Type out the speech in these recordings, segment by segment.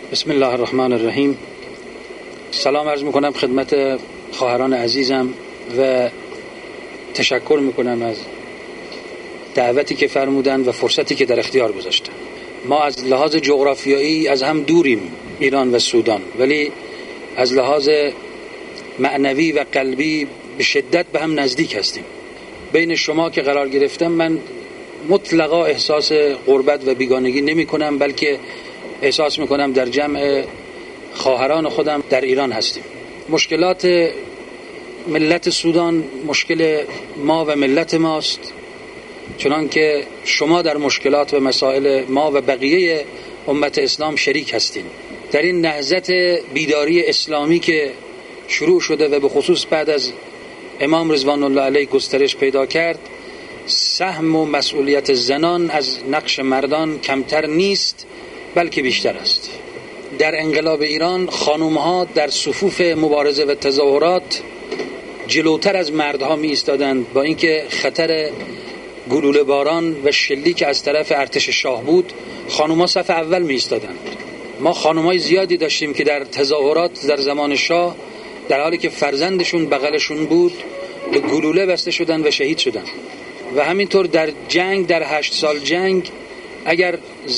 بسم الله الرحمن الرحیم. سلام عرض میکنم خدمت خواهران عزیزم و تشکر میکنم از دعوتی که فرمودن و فرصتی که در اختیار گذاشتن. ما از لحاظ جغرافیایی از هم دوریم، ایران و سودان، ولی از لحاظ معنوی و قلبی به شدت به هم نزدیک هستیم. بین شما که قرار گرفتم من مطلقا احساس غربت و بیگانگی نمی کنم، بلکه احساس میکنم در جمع خواهران خودم در ایران هستیم. مشکلات ملت سودان مشکل ما و ملت ماست، چنان که شما در مشکلات و مسائل ما و بقیه امت اسلام شریک هستین. در این نهضت بیداری اسلامی که شروع شده و به خصوص بعد از امام رضوان الله علیه گسترش پیدا کرد، سهم و مسئولیت زنان از نقش مردان کمتر نیست بلکه بیشتر است. در انقلاب ایران خانومها در صفوف مبارزه و تظاهرات جلوتر از مردها می ایستادند، با اینکه خطر گلوله باران و شلیک از طرف ارتش شاه بود، خانومها صف اول می ایستادند. ما خانومای زیادی داشتیم که در تظاهرات در زمان شاه در حالی که فرزندشون بغلشون بود به گلوله بسته شدند و شهید شدند. و همینطور در جنگ، در 8 سال جنگ، اگر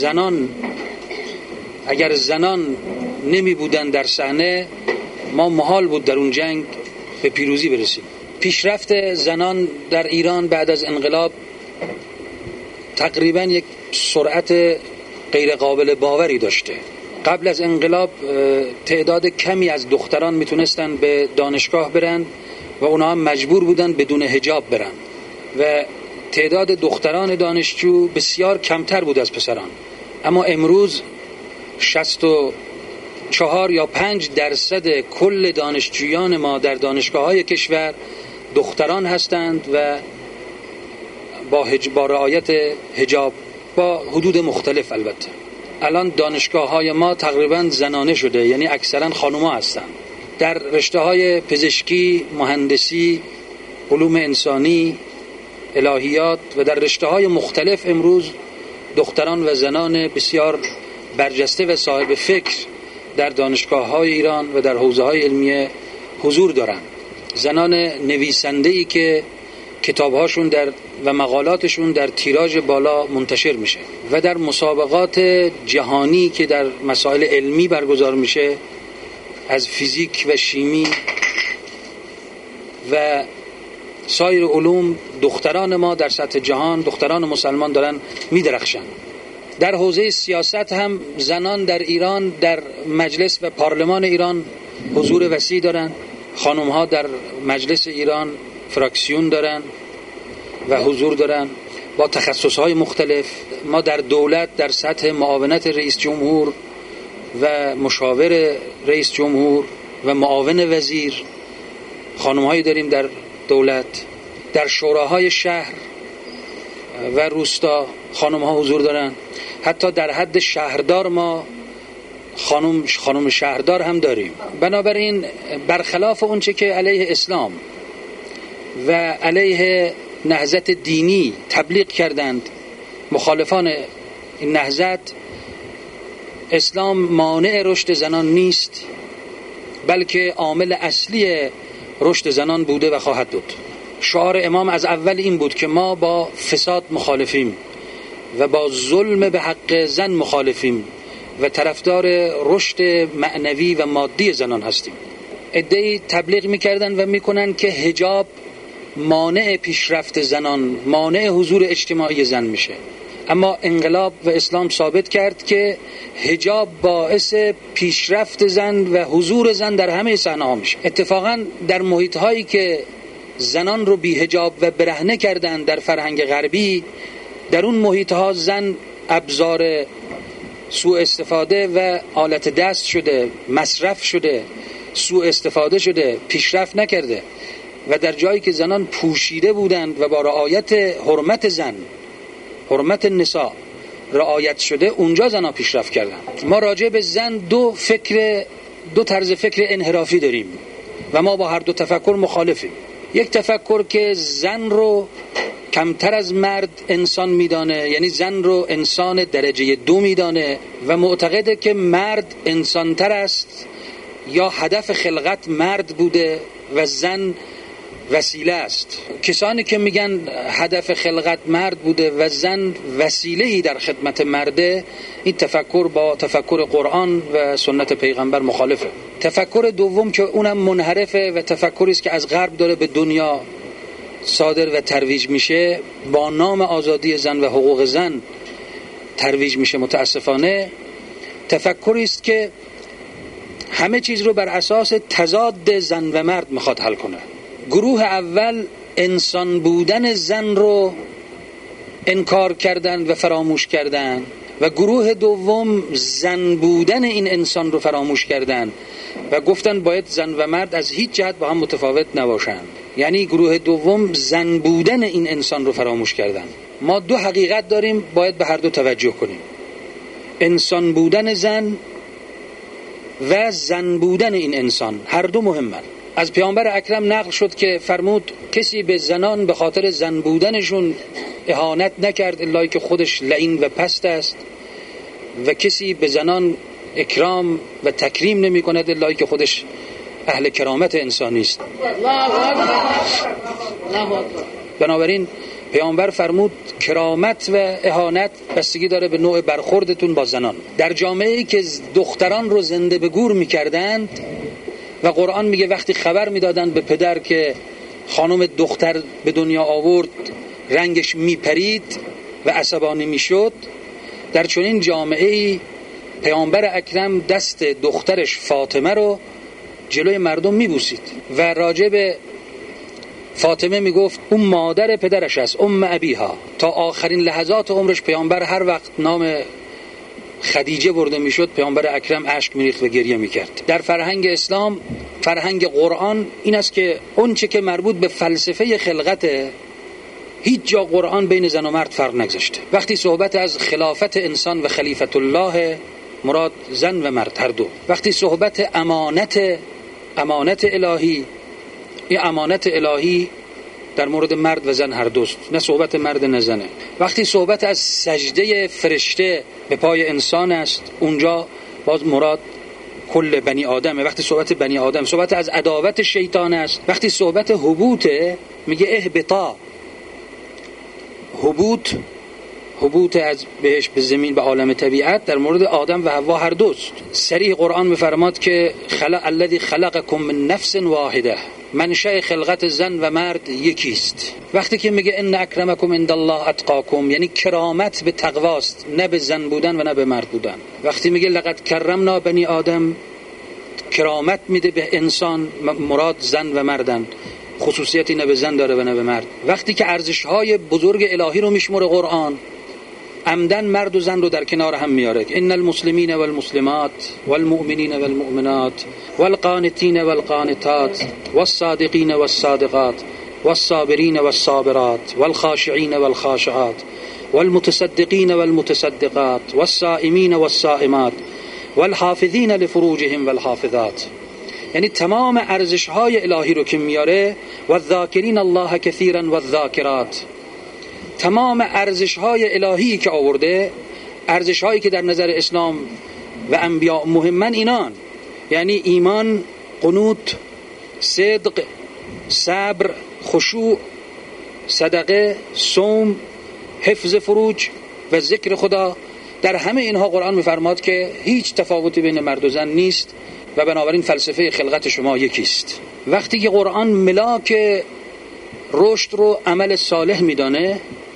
زنان نمی بودن در صحنه، ما محال بود در اون جنگ به پیروزی برسیم. پیشرفت زنان در ایران بعد از انقلاب تقریبا یک سرعت غیر قابل باوری داشته. قبل از انقلاب تعداد کمی از دختران میتونستن به دانشگاه برن و اونا هم مجبور بودن بدون حجاب برن و تعداد دختران دانشجو بسیار کمتر بود از پسران. اما امروز 64 یا 5% کل دانشجویان ما در دانشگاه‌های کشور دختران هستند و با رعایت حجاب، با حدود مختلف. البته الان دانشگاه‌های ما تقریبا زنانه شده، یعنی اکثرا خانوما هستند. در رشته‌های پزشکی، مهندسی، علوم انسانی، الهیات و در رشته‌های مختلف امروز دختران و زنان بسیار برجسته و صاحب فکر در دانشگاه‌های ایران و در حوزه‌های علمیه حضور دارند. زنان نویسنده‌ای که کتاب‌هاشون و مقالاتشون در تیراژ بالا منتشر میشه و در مسابقات جهانی که در مسائل علمی برگزار میشه، از فیزیک و شیمی و سایر علوم، دختران ما در سطح جهان، دختران مسلمان دارن میدرخشن. در حوزه سیاست هم زنان در ایران در مجلس و پارلمان ایران حضور وسیع دارن. خانم‌ها در مجلس ایران فراکسیون دارن و حضور دارن با تخصص‌های مختلف. ما در دولت در سطح معاونت رئیس جمهور و مشاور رئیس جمهور و معاون وزیر خانم‌هایی داریم در دولت. در شوراهای شهر و روستا خانم‌ها حضور دارن. حتی در حد شهردار ما خانم شهردار هم داریم. بنابراین برخلاف اونچه که علیه اسلام و علیه نهضت دینی تبلیغ کردند مخالفان این نهضت، اسلام مانع رشد زنان نیست، بلکه عامل اصلی رشد زنان بوده و خواهد بود. شعار امام از اول این بود که ما با فساد مخالفیم و با ظلم به حق زن مخالفیم و طرفدار رشد معنوی و مادی زنان هستیم. عده‌ای تبلیغ می‌کردن و می‌کنن که حجاب مانع پیشرفت زنان، مانع حضور اجتماعی زن میشه. اما انقلاب و اسلام ثابت کرد که حجاب باعث پیشرفت زن و حضور زن در همه صحنه‌ها میشه. اتفاقاً در محیط‌هایی که زنان رو بی حجاب و برهنه کردن در فرهنگ غربی، در اون محیط‌ها زن ابزار سوء استفاده و آلت دست شده، مصرف شده، سوء استفاده شده، پیشرفت نکرده. و در جایی که زنان پوشیده بودند و با رعایت حرمت زن، حرمت نساء رعایت شده، اونجا زنان پیشرفت کردن. ما راجع به زن دو طرز فکر انحرافی داریم و ما با هر دو تفکر مخالفیم. یک تفکر که زن رو کمتر از مرد انسان میدانه، یعنی زن رو انسان درجه 2 میدانه و معتقده که مرد انسانتر است یا هدف خلقت مرد بوده و زن وسیله است. کسانی که میگن هدف خلقت مرد بوده و زن وسیله‌ای در خدمت مرده، این تفکر با تفکر قرآن و سنت پیغمبر مخالفه. تفکر دوم که اونم منحرفه و تفکری است که از غرب داره به دنیا صادر و ترویج میشه، با نام آزادی زن و حقوق زن ترویج میشه. متاسفانه تفکری است که همه چیز رو بر اساس تضاد زن و مرد میخواد حل کنه. گروه اول انسان بودن زن رو انکار کردن و فراموش کردن و گروه دوم زن بودن این انسان رو فراموش کردن و گفتن باید زن و مرد از هیچ جهت با هم متفاوت نباشند. یعنی گروه دوم زن بودن این انسان رو فراموش کردن. ما دو حقیقت داریم، باید به هر دو توجه کنیم: انسان بودن زن و زن بودن این انسان، هر دو مهمند. از پیامبر اکرم نقل شد که فرمود کسی به زنان به خاطر زن بودنشون اهانت نکرد الا که خودش لعین و پست است، و کسی به زنان اکرام و تکریم نمی کند الا که خودش اهل کرامت انسانی است. بنابراین پیامبر فرمود کرامت و اهانت بستگی داره به نوع برخوردتون با زنان. در جامعه‌ای که دختران رو زنده به گور می‌کردند و قرآن میگه وقتی خبر میدادن به پدر که خانم دختر به دنیا آورد رنگش میپرید و عصبانی میشد، در چنین جامعه‌ای پیامبر اکرم دست دخترش فاطمه رو جلوی مردم میبوسید و راجع به فاطمه میگفت اون مادر پدرش است، ابیها. تا آخرین لحظات عمرش پیامبر هر وقت نام خدیجه برده میشد پیامبر اکرم اشک میریخت و گریه میکرد. در فرهنگ اسلام، فرهنگ قرآن این است که اون چه که مربوط به فلسفه خلقته، هیچ جا قرآن بین زن و مرد فرق نگذاشته. وقتی صحبت از خلافت انسان و خلیفت الله، مراد زن و مرد هر دو. وقتی صحبت امانت الهی، این امانت الهی در مورد مرد و زن هر دوست، نه صحبت مرد نه زنه. وقتی صحبت از سجده فرشته به پای انسان است، اونجا باز مراد کل بنی آدمه. وقتی صحبت بنی آدم، صحبت از عداوت شیطان است. وقتی صحبت حبوطه، میگه اهبطا، حبوط از بهش به زمین به عالم طبیعت، در مورد آدم و حوا هر دوست. صریح قرآن میفرماد که الذی خلقکم من نفس واحده، منشأ خلقت زن و مرد یکیست. وقتی که میگه ان اکرمکم عند الله اتقاکم، یعنی کرامت به تقواست، نه به زن بودن و نه به مرد بودن. وقتی میگه لقد کرمنا بنی آدم، کرامت میده به انسان، مراد زن و مردن، خصوصیتی نه به زن داره و نه به مرد. وقتی که ارزش‌های بزرگ الهی رو میشمره قرآن، عمدن مرد و زن رو در کنار هم میاره. ان المسلمین والمسلمات والمؤمنین والمؤمنات والقانتین والقانتات والصادقین والصادقات والصابرین والصابرات والخاشعین والخاشعات والمتصدقین والمتصدقات والصائمین والصائمات والحافظین لفروجهم والحافظات. یعنی تمام ارزش‌های الهی رو که میاره، والذاکرین الله کثیرا والذاکرات، تمام ارزش‌های الهی که آورده، ارزش‌هایی که در نظر اسلام و انبیاء مهمن، اینان یعنی ایمان، قنوت، صدق، صبر، خشوع، صدقه، صوم، حفظ فروج و ذکر خدا. در همه اینها قرآن می‌فرماد که هیچ تفاوتی بین مرد و زن نیست و بنابراین فلسفه خلقت شما یکیست. وقتی که قرآن ملاک رشد رو عمل صالح میدانه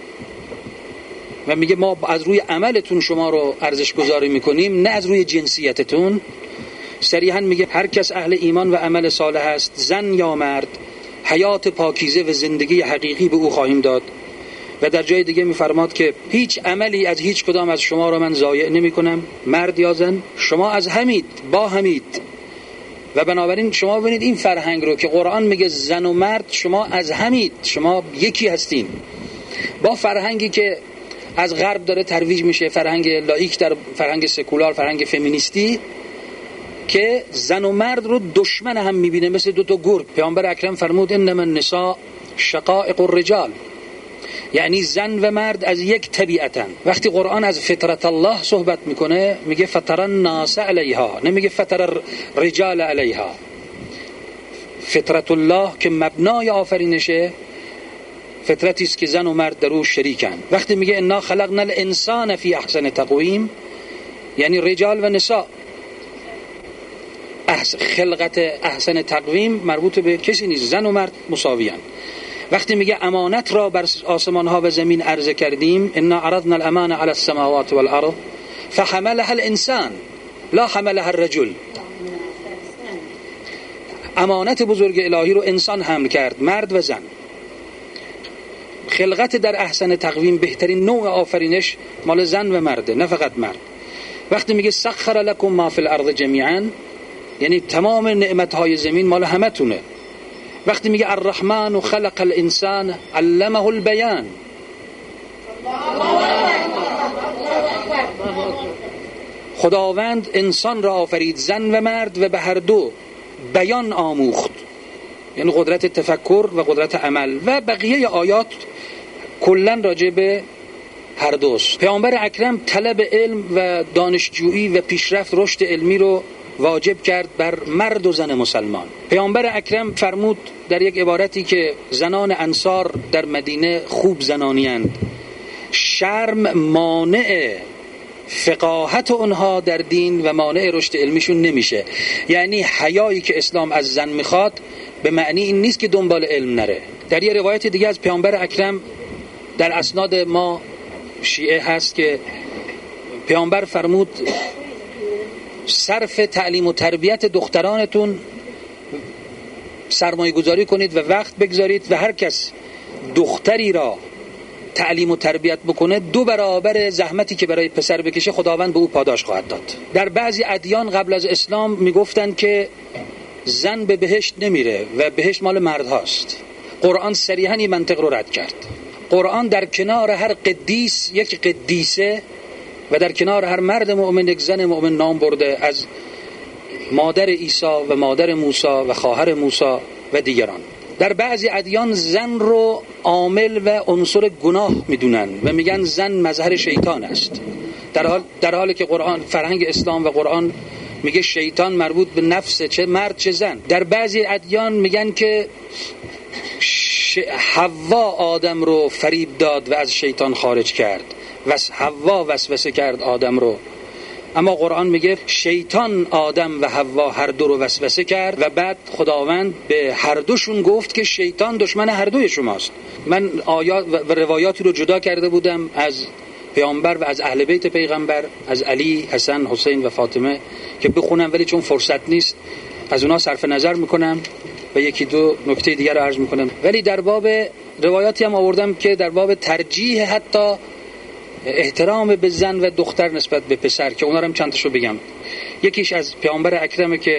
و میگه ما از روی عملتون شما رو ارزش گذاری میکنیم، نه از روی جنسیتتون، صریحا میگه هر کس اهل ایمان و عمل صالح است، زن یا مرد، حیات پاکیزه و زندگی حقیقی به او خواهیم داد. و در جای دیگه میفرماد که هیچ عملی از هیچ کدام از شما رو من ضایع نمی کنم، مرد یا زن، شما از همید، با همید. و بنابراین شما ببینید این فرهنگ رو که قرآن میگه زن و مرد شما از همید، شما یکی هستین، با فرهنگی که از غرب داره ترویج میشه، فرهنگ لایک، در فرهنگ سکولار، فرهنگ فمینیستی، که زن و مرد رو دشمن هم میبینه، مثل دو تا گرگ. پیامبر اکرم فرمود انما النساء شقائق الرجال، یعنی زن و مرد از یک طبیعتن. وقتی قرآن از فطرت الله صحبت میکنه میگه فطر الناس علیها، نمیگه فطر الرجال علیها. فطرت الله که مبنای آفرینشه فطرتی است که زن و مرد در او شریکن. وقتی میگه انا خلقنا الانسان فی احسن تقویم، یعنی رجال و نساء. خلقت احسن تقویم مربوط به کسی نیست، زن و مرد مساویان. وقتی میگه امانت را بر آسمان ها و زمین عرضه کردیم، انا عرضنا الامانه علی السماوات والارض فحملها الانسان لا حملها الرجل. امانت بزرگ الهی رو انسان حمل کرد، مرد و زن. خلقت در احسن تقویم، بهترین نوع آفرینش مال زن و مرده، نه فقط مرد. وقتی میگه سخر لکم ما فی الارض جمیعا، یعنی تمام نعمتهای زمین مال همه تونه. وقتی میگه الرحمن خلق الانسان علمه البیان، خداوند انسان را آفرید، زن و مرد، و به هر دو بیان آموخت، یعنی قدرت تفکر و قدرت عمل. و بقیه آیات کلن راجع به هر دوست. پیامبر اکرم طلب علم و دانشجویی و پیشرفت رشد علمی رو واجب کرد بر مرد و زن مسلمان. پیامبر اکرم فرمود در یک عبارتی که زنان انصار در مدینه خوب زنانیند، شرم مانع فقاهت اونها در دین و مانع رشد علمیشون نمیشه. یعنی حیایی که اسلام از زن میخواد به معنی این نیست که دنبال علم نره. در یه روایت دیگه از پیامبر اکرم در اسناد ما شیعه هست که پیامبر فرمود صرف تعلیم و تربیت دخترانتون سرمایه گذاری کنید و وقت بگذارید و هر کس دختری را تعلیم و تربیت بکنه 2 برابر زحمتی که برای پسر بکشه خداوند به او پاداش خواهد داد. در بعضی ادیان قبل از اسلام میگفتن که زن به بهشت نمیره و بهشت مال مرد هاست. قرآن صریحاً این منطق رو رد کرد. قرآن در کنار هر قدیس یک قدیسه و در کنار هر مرد مؤمن یک زن مؤمن نام برده، از مادر عیسی و مادر موسی و خواهر موسی و دیگران. در بعضی ادیان زن رو عامل و عنصر گناه میدونن و میگن زن مظهر شیطان است، در حالی که قرآن، فرهنگ اسلام و قرآن میگه شیطان مربوط به نفس، چه مرد چه زن. در بعضی ادیان میگن که حوا آدم رو فریب داد و از شیطان خارج کرد و حوا وسوسه کرد آدم رو، اما قرآن میگه شیطان آدم و حوا هر دو رو وسوسه کرد و بعد خداوند به هر دوشون گفت که شیطان دشمن هر دوی شماست. من آیات و روایاتی رو جدا کرده بودم از پیامبر و از اهل بیت پیغمبر، از علی، حسن، حسین و فاطمه که بخونم، ولی چون فرصت نیست از اونا صرف نظر میکنم و یکی دو نکته دیگر رو عرض میکنم. ولی در باب روایاتی هم آوردم که در باب ترجیح حتی احترام به زن و دختر نسبت به پسر، که اونا رو هم چند تاشو بگم. یکیش از پیامبر اکرمه که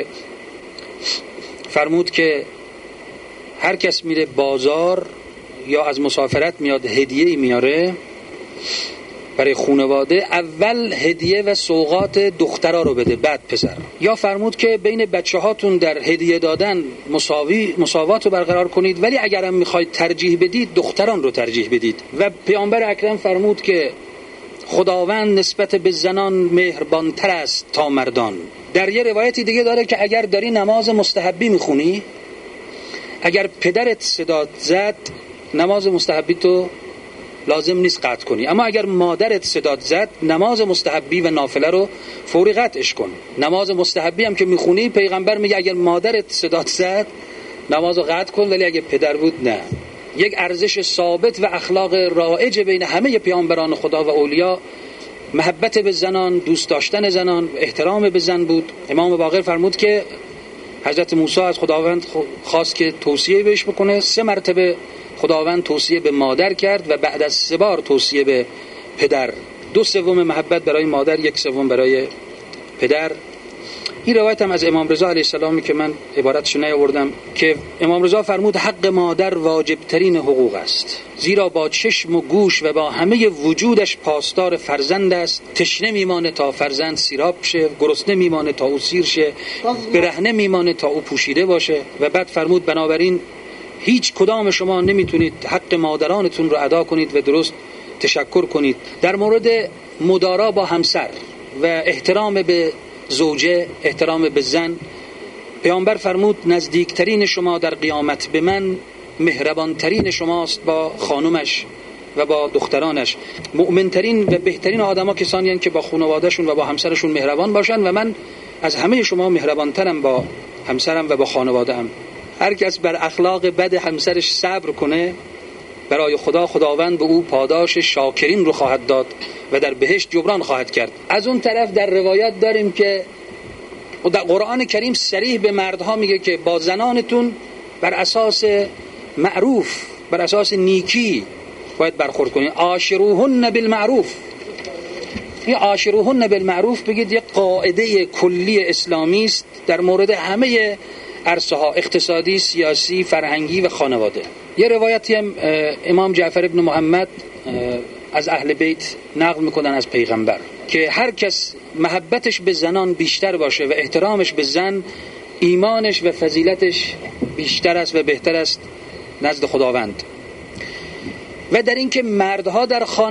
فرمود که هر کس میره بازار یا از مسافرت میاد هدیه‌ای میاره برای خانواده، اول هدیه و سوغات دخترها رو بده بعد پسر. یا فرمود که بین بچه هاتون در هدیه دادن مساوات رو برقرار کنید، ولی اگرم میخواید ترجیح بدید دختران رو ترجیح بدید. و پیامبر اکرم فرمود که خداوند نسبت به زنان مهربانتر است تا مردان. در یه روایتی دیگه داره که اگر داری نماز مستحبی میخونی، اگر پدرت صدات زد نماز مستحبی تو لازم نیست قطع کنی، اما اگر مادرت صدات زد نماز مستحبی و نافله رو فوری قطعش کن. نماز مستحبی هم که میخونی پیغمبر میگه اگر مادرت صدات زد نماز رو قطع کن، ولی اگه پدر بود نه. یک ارزش ثابت و اخلاق رایج بین همه پیامبران خدا و اولیا محبت به زنان، دوست داشتن زنان، احترام به زن بود. امام باقر فرمود که حضرت موسی از خداوند خواست که توصیه بهش بکنه، 3 مرتبه خداوند توصیه به مادر کرد و بعد از 3 بار توصیه به پدر. 2/3 محبت برای مادر، 1/3 برای پدر. این روایت هم از امام رضا علیه السلامی که من عبارتش نیاوردم، که امام رضا فرمود حق مادر واجب ترین حقوق است، زیرا با چشم و گوش و با همه وجودش پاسدار فرزند است. تشنه میمانه تا فرزند سیراب شه، گرسنه میمانه تا او سیر شه، برهنه میمانه تا او پوشیده باشه. و بعد فرمود بنابراین هیچ کدام شما نمیتونید حق مادرانتون رو ادا کنید و درست تشکر کنید. در مورد مدارا با همسر و احترام به زوجه، احترام به زن، پیامبر فرمود نزدیکترین شما در قیامت به من مهربانترین شماست با خانومش و با دخترانش. مؤمنترین و بهترین آدما کسانی هستند که با خانوادهشون و با همسرشون مهربان باشن و من از همه شما مهربانترم با همسرم و با خانواده‌ام. هر کس بر اخلاق بد همسرش صبر کنه برای خداوند به او پاداش شاکرین رو خواهد داد و در بهشت جبران خواهد کرد. از اون طرف در روایات داریم که در قرآن کریم صریح به مردها میگه که با زنانتون بر اساس معروف، بر اساس نیکی باید برخورد کنید. عاشروهن بالمعروف. این عاشروهن بالمعروف بگید یک قاعده کلی اسلامی است در مورد همه عرصه ها، اقتصادی، سیاسی، فرهنگی و خانواده. یه روایتی هم امام جعفر ابن محمد از اهل بیت نقل میکنن از پیغمبر که هر کس محبتش به زنان بیشتر باشه و احترامش به زن، ایمانش و فضیلتش بیشتر است و بهتر است نزد خداوند. و در این که مردها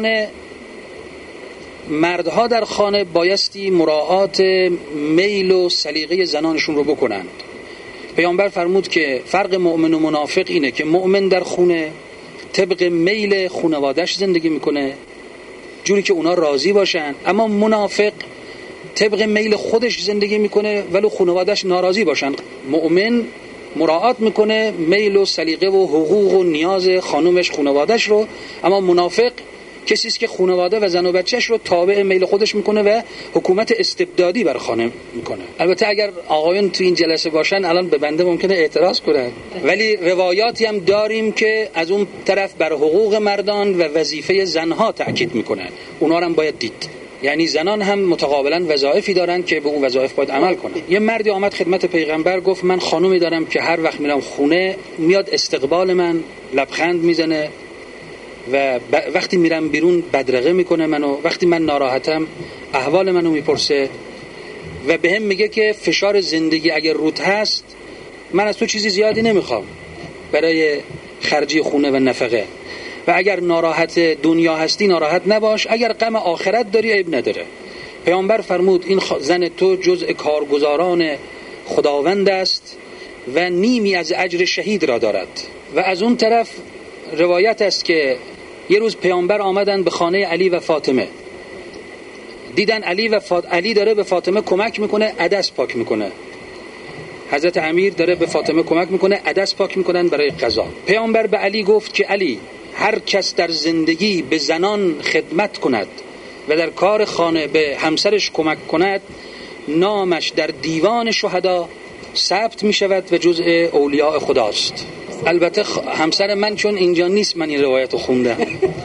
در خانه بایستی مراعات میل و سلیقه زنانشون رو بکنند. پیامبر فرمود که فرق مؤمن و منافق اینه که مؤمن در خونه طبق میل خانواده‌اش زندگی میکنه جوری که اونا راضی باشن، اما منافق طبق میل خودش زندگی میکنه ولو خانواده‌اش ناراضی باشن. مؤمن مراعات میکنه میل و سلیقه و حقوق و نیاز خانومش، خانواده‌اش رو، اما منافق کسی است که خانواده و زن و بچه‌اش رو تابع میل خودش میکنه و حکومت استبدادی بر خانه میکنه. البته اگر آقایون تو این جلسه باشن الان به بنده ممکنه اعتراض کنن، ولی روایاتی هم داریم که از اون طرف بر حقوق مردان و وظیفه زنها تأکید میکنن. اونا رو هم باید دید. یعنی زنان هم متقابلا وظایفی دارن که به اون وظایف باید عمل کنن. یه مردی آمد خدمت پیغمبر گفت من خانومی دارم که هر وقت میرم خونه میاد استقبال من، لبخند میزنه و وقتی میرم بیرون بدرقه میکنه منو، وقتی من ناراحتم احوال منو میپرسه و به هم میگه که فشار زندگی اگر رود هست من از تو چیزی زیادی نمیخوام برای خرجی خونه و نفقه، و اگر ناراحت دنیا هستی ناراحت نباش، اگر غم آخرت داری عیب نداره. پیامبر فرمود این زن تو جزء کارگزاران خداوند است و نیمی از اجر شهید را دارد. و از اون طرف روایت است که یه روز پیامبر آمدن به خانه علی و فاطمه، دیدن علی داره به فاطمه کمک میکنه، عدس پاک میکنه. حضرت امیر داره به فاطمه کمک میکنه، عدس پاک میکنن برای غذا. پیامبر به علی گفت که علی، هر کس در زندگی به زنان خدمت کند و در کار خانه به همسرش کمک کند نامش در دیوان شهدا ثبت می شود و جزء اولیاء خداست. البته همسر من چون اینجا نیست من این روایت رو خوندم.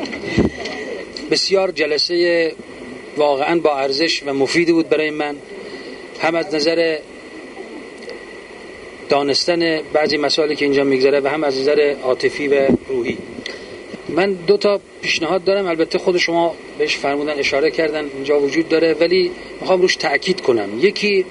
بسیار جلسه واقعا با ارزش و مفیدی بود برای من، هم از نظر دانستن بعضی مسائلی که اینجا میگذره و هم از نظر عاطفی و روحی. من 2 پیشنهاد دارم، البته خود شما بهش فرمودن، اشاره کردن اینجا وجود داره، ولی میخوام روش تأکید کنم. یکی،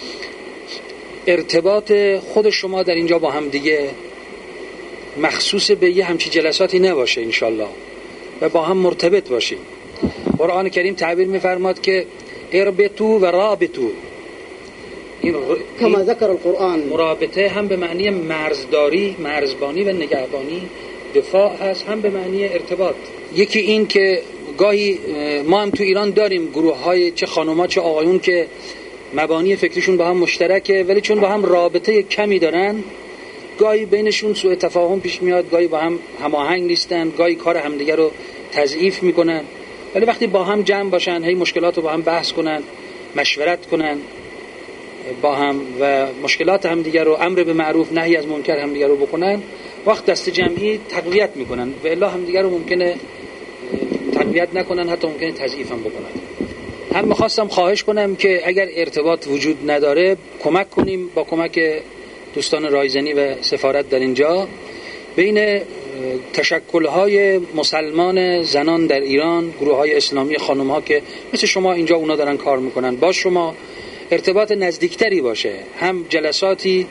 ارتباط خود شما در اینجا با هم دیگه مخصوص به یه همچی جلساتی نباشه انشالله و با هم مرتبط باشیم. قرآن کریم تعبیر میفرماد که اربطو و رابطو، کما ذکر القرآن. مرابطه هم به معنی مرزداری، مرزبانی و نگهبانی، دفاع هست، هم به معنی ارتباط. یکی این که گاهی ما هم تو ایران داریم گروه های چه خانوما چه آقایون که مبانی فکریشون با هم مشترکه، ولی چون با هم رابطه کمی دارن گاهی بینشون سوء تفاهم پیش میاد، گاهی با هم هماهنگ نیستن، گاهی کار همدیگه رو تضعیف میکنن. ولی وقتی با هم جمع باشن، هی مشکلات رو با هم بحث کنن، مشورت کنن با هم و مشکلات همدیگه رو، امر به معروف نهی از منکر همدیگه رو بکنن، وقت دست جمعی تقویت میکنن و الا همدیگه رو ممکنه تقویت نکنن، حتی ممکنه تضعیف هم بکنن. هم میخواستم خواهش کنم که اگر ارتباط وجود نداره کمک کنیم با کمک دوستان رایزنی و سفارت در اینجا بین تشکل‌های مسلمان زنان در ایران، گروه‌های اسلامی خانم‌ها که مثل شما اینجا اونا دارن کار میکنن، با شما ارتباط نزدیکتری باشه، هم جلساتی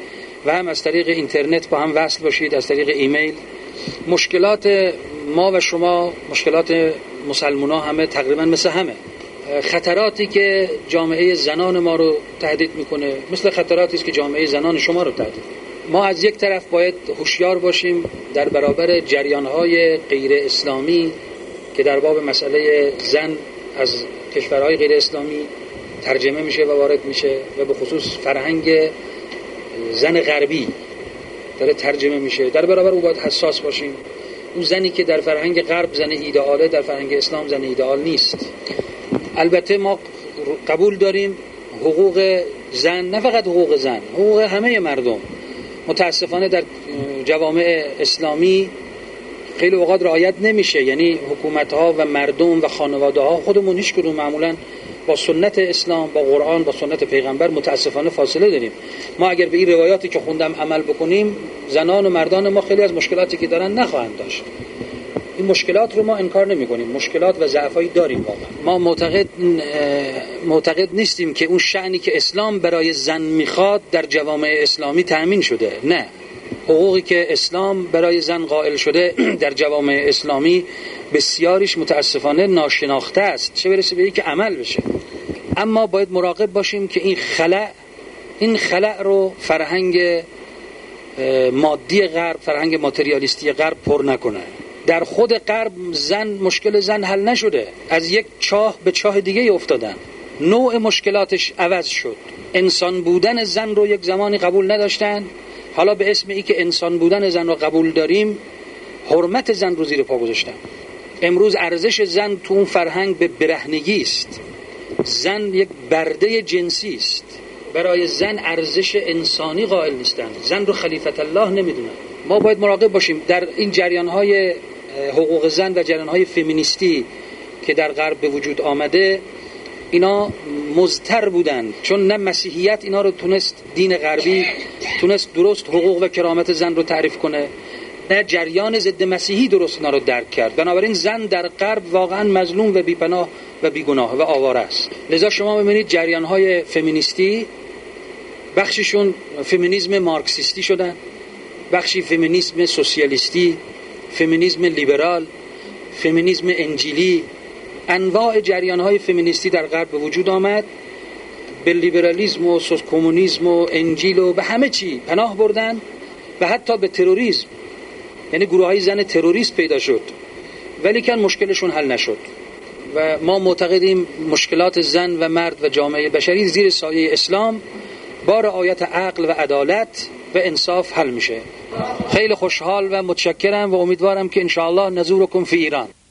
و هم از طریق اینترنت با هم وصل باشید، از طریق ایمیل. مشکلات ما و شما، مشکلات مسلمان‌ها همه تقریبا مثل همه. خطراتی که جامعه زنان ما رو تهدید میکنه مثل خطراتی است که جامعه زنان شما رو تهدید. ما از یک طرف باید هوشیار باشیم در برابر جریان‌های غیر اسلامی که در باب مسئله زن از کشورهای غیر اسلامی ترجمه میشه و وارد میشه و به خصوص فرهنگ زن غربی داره ترجمه میشه. در برابر او باید حساس باشیم. اون زنی که در فرهنگ غرب زن ایدئاله، در فرهنگ اسلام زن ایدئال نیست. البته ما قبول داریم حقوق زن، نه فقط حقوق زن، حقوق همه مردم متاسفانه در جوامع اسلامی خیلی اوقات رعایت نمیشه. یعنی حکومت‌ها و مردم و خانواده‌ها خودمون هیچ کدوم معمولاً با سنت اسلام، با قرآن، با سنت پیغمبر متاسفانه فاصله داریم. ما اگر به این روایاتی که خوندم عمل بکنیم، زنان و مردان ما خیلی از مشکلاتی که دارن نخواهند داشت. این مشکلات رو ما انکار نمی کنیم، مشکلات و ضعفایی داریم واقعا. ما معتقد نیستیم که اون شأنی که اسلام برای زن میخواد در جوامع اسلامی تأمین شده. نه، حقوقی که اسلام برای زن قائل شده در جوامع اسلامی بسیاریش متاسفانه ناشناخته است، چه برسه به این که عمل بشه. اما باید مراقب باشیم که این خلأ رو فرهنگ مادی غرب، فرهنگ ماتریالیستی غرب پر نکنه. در خود غرب مشکل زن حل نشده، از یک چاه به چاه دیگه افتادن، نوع مشکلاتش عوض شد. انسان بودن زن رو یک زمانی قبول نداشتن، حالا به اسم ای که انسان بودن زن رو قبول داریم حرمت زن رو زیر پا گذاشتن. امروز ارزش زن تو اون فرهنگ به برهنگی است. زن یک برده جنسی است. برای زن ارزش انسانی قائل نیستن، زن رو خلیفت الله نمیدونن. ما باید مراقب باشیم در این جریان‌های حقوق زن و جریان‌های فمینیستی که در غرب به وجود آمده. اینا مضطر بودن، چون نه مسیحیت اینا رو تونست، دین غربی تونست درست حقوق و کرامت زن رو تعریف کنه، نه جریان ضد مسیحی درست اینا رو درک کرد. بنابراین زن در غرب واقعا مظلوم و بی‌پناه و بیگناه و آواره است. لذا شما ببینید جریان‌های فمینیستی بخششون فمینیسم مارکسیستی شدن، بخشی فمینیسم سوسیالیستی، فمینیسم لیبرال، فمینیسم انجیلی. انواع جریان‌های فمینیستی در غرب به وجود آمد، به لیبرالیسم و کمونیسم و انجیل و به همه چی پناه بردن و حتی به تروریسم، یعنی گروه‌های زن تروریست پیدا شد، ولی که مشکلشون حل نشد. و ما معتقدیم مشکلات زن و مرد و جامعه بشری زیر سایه اسلام با رعایت عقل و عدالت و انصاف حل میشه. خیلی خوشحال و متشکرم و امیدوارم که انشاءالله نزورکم فی ایران.